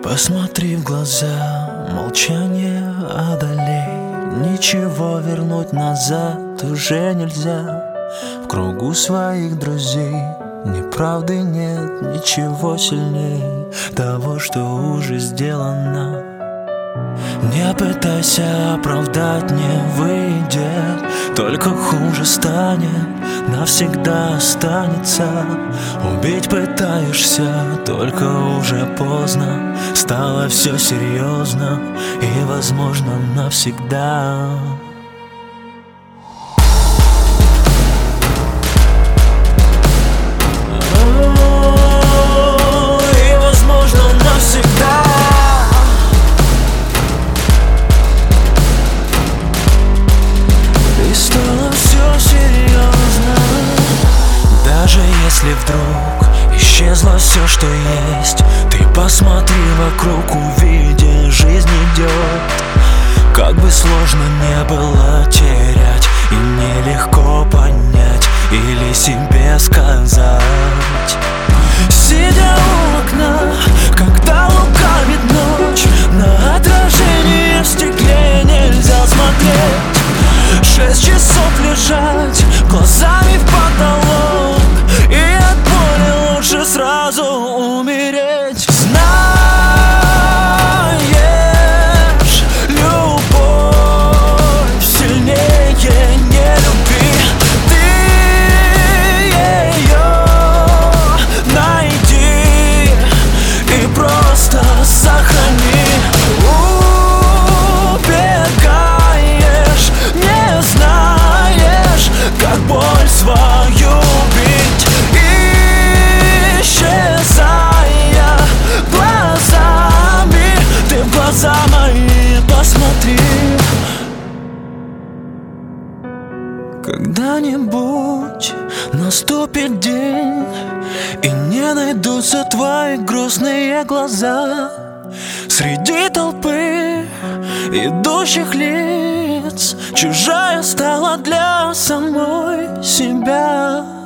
Посмотри в глаза, молчание одолей. Ничего вернуть назад уже нельзя. В кругу своих друзей неправды нет, ничего сильней того, что уже сделано. Не пытайся оправдать, не выйдет, только хуже станет, навсегда останется. Убить пытаешься, только уже поздно. Стало все серьезно и, возможно, навсегда. И, возможно, навсегда. И стало все серьезно. Даже если вдруг исчезло все, что есть, ты посмотри вокруг, увиди, жизнь идет. Как бы сложно не было терять, и нелегко понять или себе сказать. Сидя у окна, когда лукавит ночь, на отражение в стекле нельзя смотреть. 6 часов лежать глазами в потолок, и от боли лучше сразу умереть. Знаешь, любовь сильнее нелюбви. Ты ее найди и просто сохрани. Как боль свою бить, исчезая глазами. Ты в глаза мои посмотри. Когда-нибудь наступит день, и не найдутся твои грустные глаза среди толпы идущих лиц. Чужая стала для самой себя.